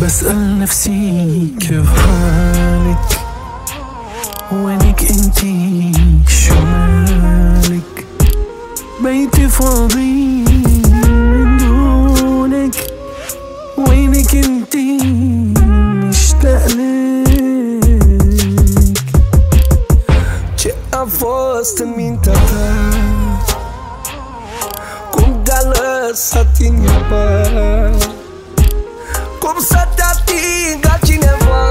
بسأل نفسي كيف حالك، وينك انتي شو مالك؟ بيتي فاضي من دونك، وينك انتي مشتاقلك. Ce a fost în mintea ta? Cum te-a lăsat inima? Cum să te atingă cineva?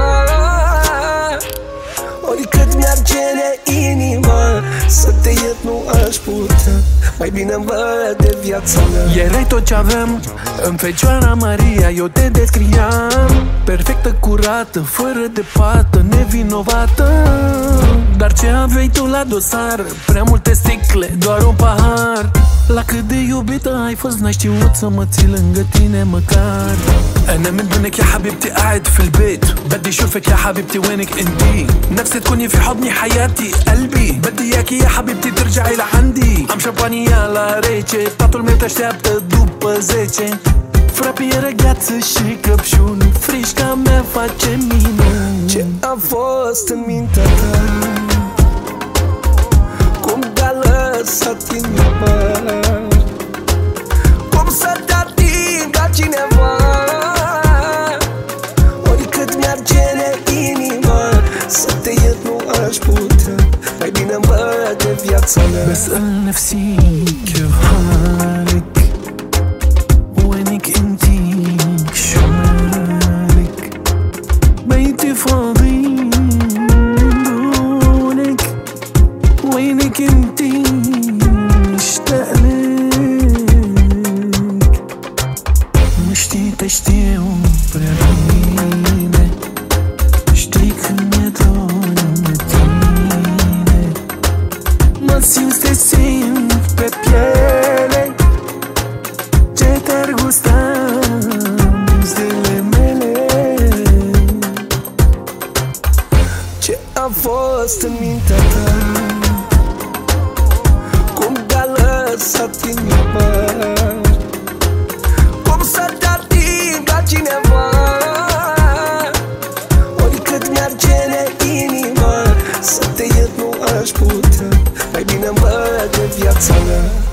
Oricât mi-ar cere inima să te iert nu aș putea, mai bine-mi văd de viața mea. Erai tot ce aveam în Fecioara Maria, eu te descriam perfectă, curată, fără de pată, nevinovată. Dar ce aveai tu la dosar? Prea multe sticle, doar un pahar. La cât de iubită ai fost, n-ai știut să mă ții lângă tine măcar. أنا من دونك يا حبيبتي قاعد في البيت، بدي اشوفك يا حبيبتي وينك انتي؟ نفسي تكوني في حضني حياتي قلبي، بدي اياكي يا حبيبتي ترجعي لعندي. Am șampania la rece, tatăl meu te așteaptă după 10. Frapieră, gheață și căpșuni, frișca mea face minuni. Ce a fost în mintea ta? Cum te-a lăsat inima? Cum să te atingă cineva? Oricât mi-ar cere inima să te iert nu aș putea, mai bine-mi văd de viața mea. بسأل نفسي كيف حالك، وينك انتي شو مالك؟ بيتي فاضي من دونك، وينك انتي مشتاقلك. Nu știi, te știu prea bine, știi când mi-e dor de tine. Mă simți, te simt pe piele, ce te-ar gusta zilele mele. Ce a fost în mintea ta? Cum te-a lăsat inima? Cum să te atingă cineva? Oricât mi-ar cere inima să te iert nu aș putea, mai bine-mi văd de viața mea.